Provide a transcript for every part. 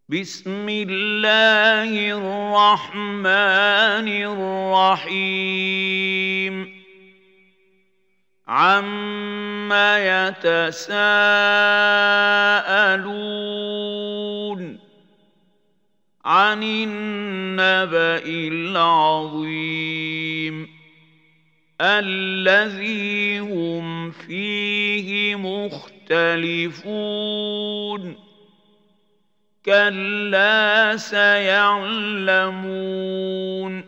بسم الله الرحمن الرحيم عم يتساءلون عن النبأ العظيم الذي هم فيه مختلفون كلا سيعلمون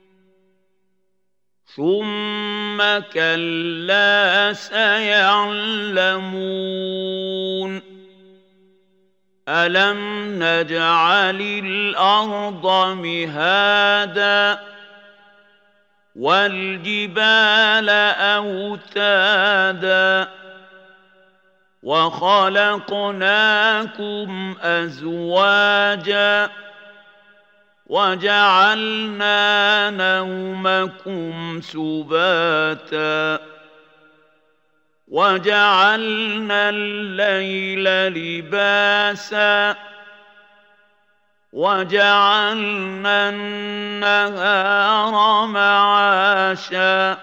ثم كلا سيعلمون ألم نجعل الأرض مهادا والجبال أوتادا وخلقناكم أزواجا وجعلنا نومكم سباتا وجعلنا الليل لباسا وجعلنا النهار معاشا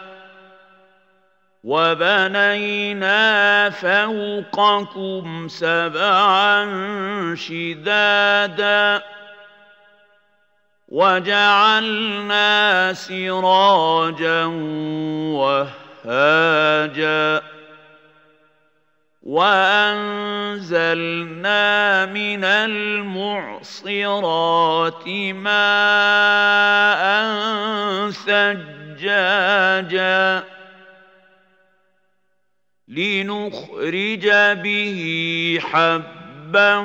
وبنينا فوقكم سبعا شدادا وجعلنا سراجا وهاجا وأنزلنا من المعصرات ماء ثجاجا لنخرج به حبا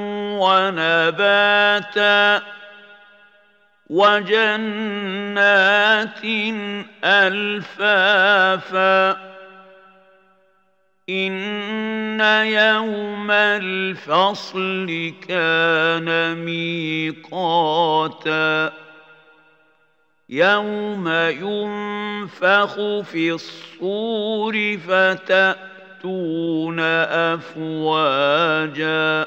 ونباتا وجنات ألفافا إن يوم الفصل كان ميقاتا يوم ينفخ في الصور فتأتون أفواجا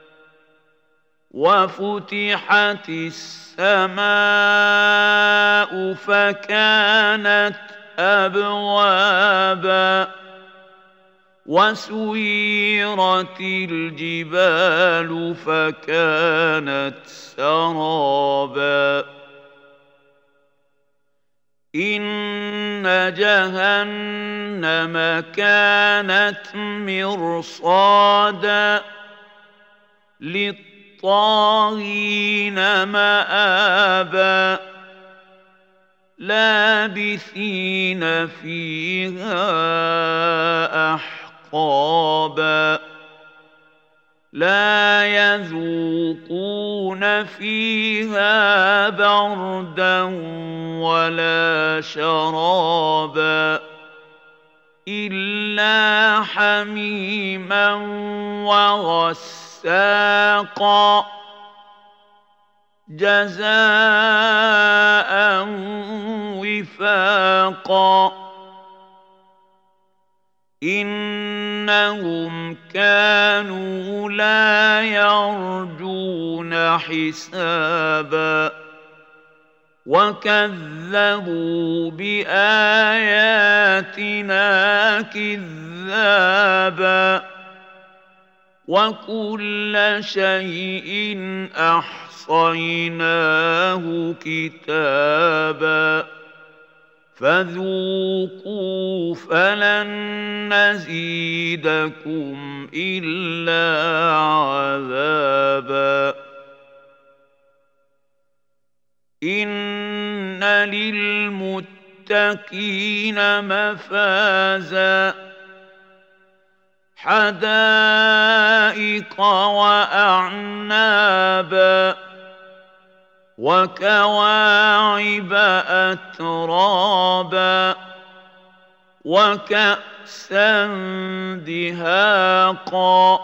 وفتحت السماء فكانت أبوابا وسيرت الجبال فكانت سرابا إن جهنم كانت مرصادا للطاغين مآبا لابثين فيها أحقابا لا يذوقون فيها بردا ولا شرابا إلا حميما وغساقا جزاء وفاقا إنهم كانوا لا يرجون حسابا وكذبوا بآياتنا كذابا وكل شيء أحصيناه كتابا فذوقوا فلن نزيدكم إلا عذابا إن للمتقين مفازا حدائق وأعنابا وكواعب أترابا وكأسا دهاقا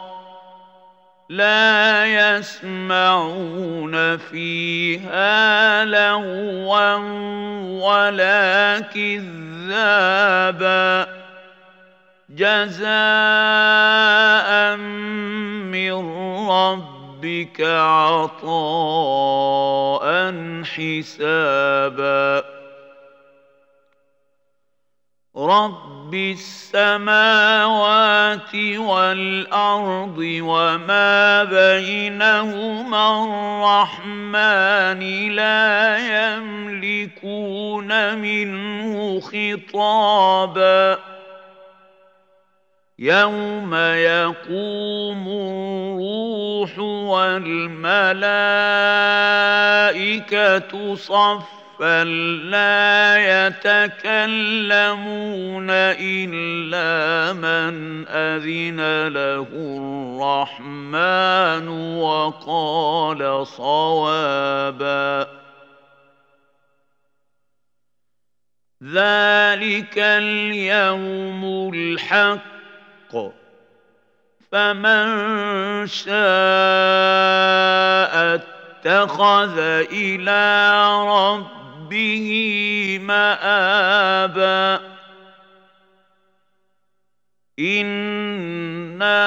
لا يسمعون فيها لغوا ولا كذابا جزاء من ربهم ربك عطاء حسابا رب السماوات والأرض وما بينهما الرحمن لا يملكون منه خطابا يوم يقوم الروح والملائكة صفا لا يتكلمون إلا من أذن له الرحمن وقال صوابا ذلك اليوم الحق فمن شاء اتخذ إلى ربه مآبا إنا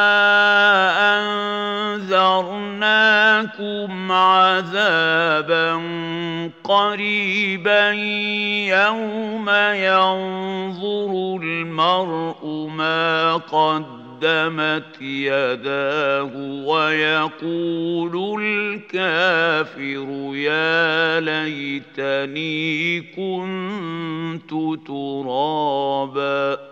أنذرناكم عذابا قريبا يوم ينظر المرء ما قدمت يداه ويقول الكافر يا ليتني كنت ترابا